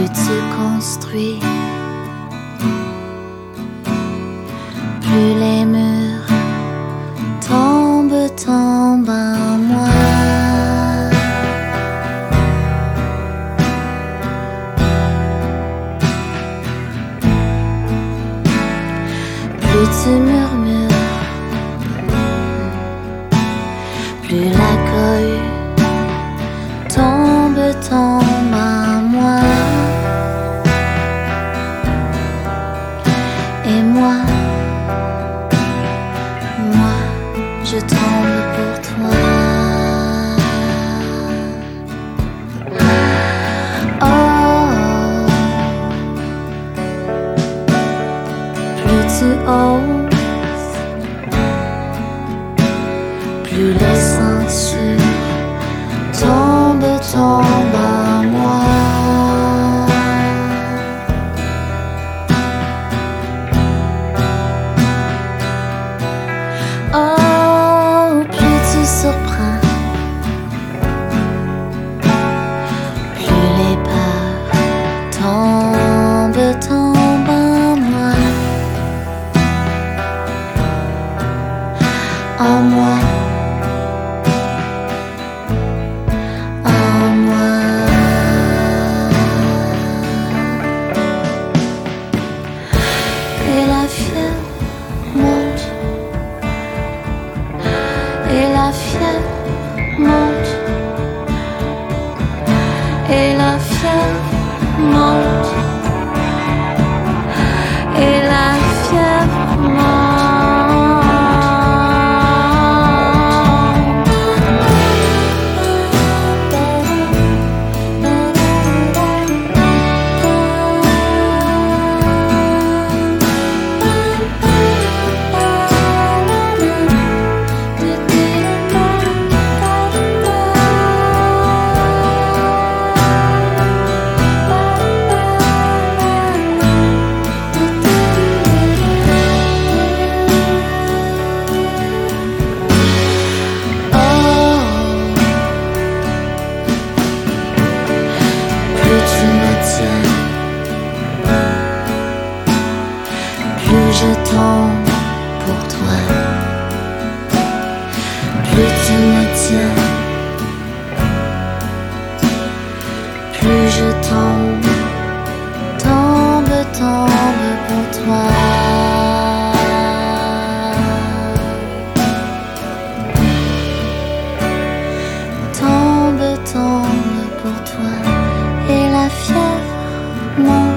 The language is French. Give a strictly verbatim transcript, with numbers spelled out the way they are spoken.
plus tu construis, plus les murs tombent, tombent en moi. Plus tu murmures, plus la cohue tombe, tombe en moi. Et moi, moi, je tremble pour toi. Oh, plus tu oses, plus les censures tombent, tombent en moi. Oh, plus tu surprends, plus les peurs tombent, tombent en moi. En moi, en moi. Et la fièvre monte, et la fièvre monte, et la fièvre monte, et la fièvre monte. Je tombe pour toi, plus tu me tiens, plus je tombe, tombe, tombe pour toi. Tombe, tombe pour toi, et la fièvre monte.